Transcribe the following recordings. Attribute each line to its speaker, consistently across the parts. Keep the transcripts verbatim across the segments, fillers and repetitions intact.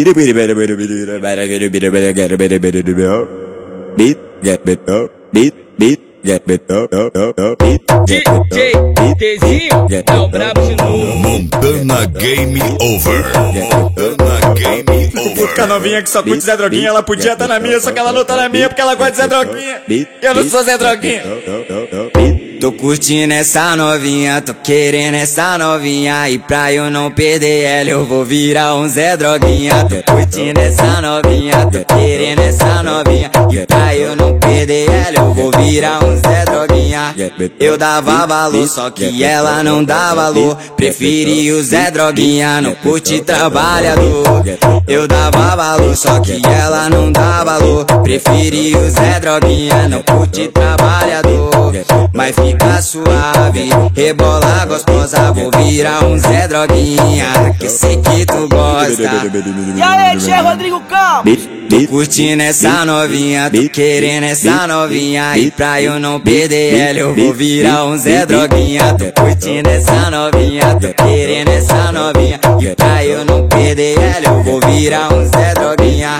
Speaker 1: Tzinho, é o brabo de novo.
Speaker 2: Montana Game Over. Montana Game Over.
Speaker 3: Fica novinha que só curte Zé Droguinha. Ela podia estar na minha, só que ela não tá na minha porque ela gosta de Zé Droguinha. Eu não sou Zé Droguinha.
Speaker 4: Tô curtindo essa novinha, tô querendo essa novinha. E pra eu não perder ela eu vou virar um Zé Droguinha. Tô curtindo essa novinha, tô querendo essa novinha. E pra eu não perder ela eu vou virar um Zé Droguinha. Eu dava valor, só que ela não dá valor. Preferi o Zé Droguinha, não curte trabalhador. Eu dava valor, só que ela não dá valor. Preferi o Zé Droguinha, não curte trabalhador. Mas fica suave, rebola gostosa. Vou virar um Zé Droguinha, que sei que tu gosta.
Speaker 1: E aí, Tchê Rodrigo Campos?
Speaker 4: Tô curtindo essa novinha, tô querendo essa novinha. E pra eu não perder ela eu vou virar um Zé Droguinha. Tô curtindo essa novinha, tô querendo essa novinha. E pra eu não perder ela eu vou virar um Zé Droguinha.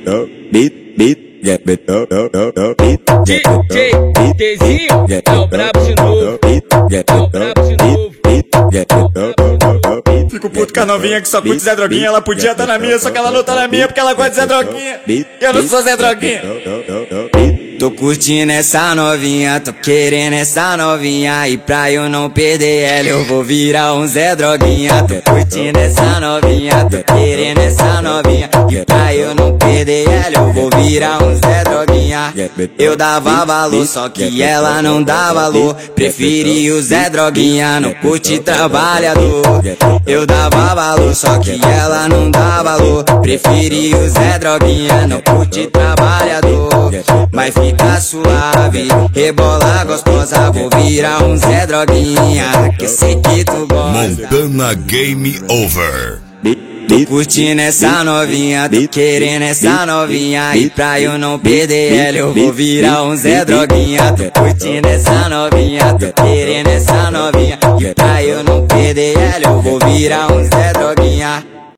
Speaker 1: D J Tzinho, é o brabo de novo. É o brabo de novo.
Speaker 3: Fico puto com a novinha que só curte Zé Droguinha. Ela podia estar na minha, só que ela não tá na minha porque ela gosta de Zé Droguinha. Eu não sou Zé Droguinha.
Speaker 4: Tô curtindo essa novinha, tô querendo essa novinha. E pra eu não perder ela eu vou virar um Zé Droguinha. Tô curtindo essa novinha, tô querendo essa novinha. E pra eu não perder ela eu vou virar um Zé Droguinha. Eu dava valor, só que ela não dá valor. Preferi o Zé Droguinha, não curte trabalhador. Eu dava valor, só que ela não dá valor. Preferi o Zé Droguinha, não curte trabalhador. Mas fica suave, rebola gostosa. Vou virar um Zé Droguinha, que sei que tu gosta.
Speaker 2: Montana Game Over.
Speaker 4: Tô curtindo essa novinha, tô querendo essa novinha. E pra eu não perder ela eu vou virar um Zé Droguinha. Tô curtindo essa novinha, tô querendo essa novinha. E pra eu não perder ela eu vou virar um Zé Droguinha.